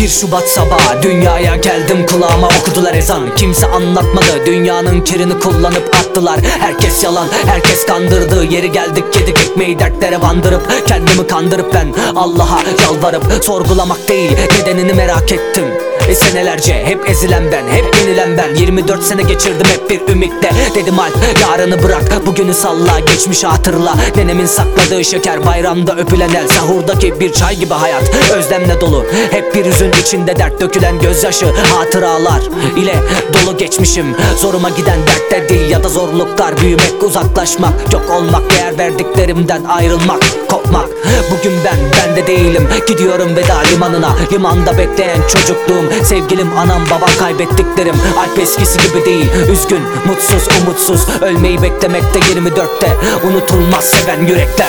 1 Şubat sabahı dünyaya geldim, kulağıma okudular ezan. Kimse anlatmadı, dünyanın kirini kullanıp attılar. Herkes yalan, herkes kandırdı. Yeri geldik yedik ekmeği dertlere bandırıp kendimi kandırıp ben Allah'a yalvarıp sorgulamak değil nedenini merak ettim. Senelerce hep ezilen ben, hep yenilen ben. 24 sene geçirdim hep bir ümitle. Dedim Alp yarını bırak, bugünü salla, geçmişi hatırla. Nenemin sakladığı şeker, bayramda öpülen el, sahurdaki bir çay gibi hayat özlemle dolu. Hep bir hüzün içinde dert dökülen gözyaşı, hatıralar ile dolu geçmişim. Zoruma giden dertte değil ya da zorluklar, büyümek, uzaklaşmak, yok olmak, değer verdiklerimden ayrılmak, kopmak. Bugün ben de değilim, gidiyorum veda limanına. Limanda bekleyen çocukluğum, sevgilim, anam, babam, kaybettiklerim. Alp eskisi gibi değil, üzgün, mutsuz, umutsuz. Ölmeyi beklemekte 24'te, unutulmaz seven yürekler.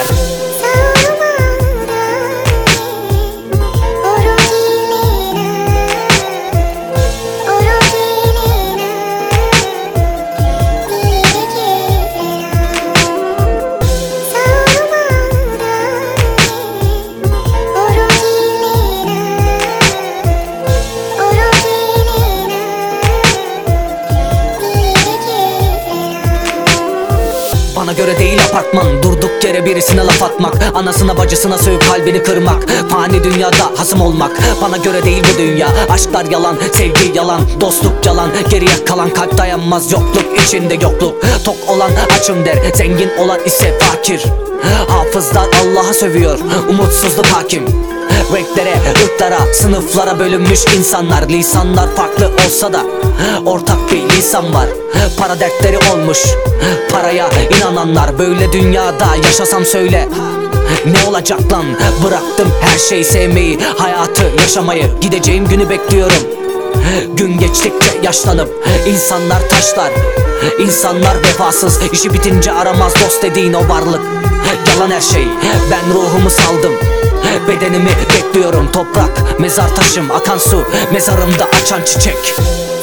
Bana göre değil apartman, durduk yere birisine laf atmak, anasına bacısına sövüp kalbini kırmak, fani dünyada hasım olmak. Bana göre değil bu dünya, aşklar yalan, sevgi yalan, dostluk yalan. Geriye kalan kalp dayanmaz, yokluk içinde yokluk. Tok olan açım der, zengin olan ise fakir. Hafızlar Allah'a sövüyor, umutsuzluk hakim. Renklere, ırklara, sınıflara bölünmüş insanlar. Lisanlar farklı olsa da ortak bir lisan var. Para dertleri olmuş, paraya inananlar. Böyle dünyada yaşasam söyle ne olacak lan? Bıraktım her şeyi sevmeyi, hayatı yaşamayı. Gideceğim günü bekliyorum. Gün geçtikçe yaşlanıp insanlar taşlar, insanlar vefasız. İşi bitince aramaz dost dediğin o varlık. Yalan her şey, ben ruhumu saldım, bedenimi bekliyorum. Toprak, mezar taşım, akan su, mezarımda açan çiçek.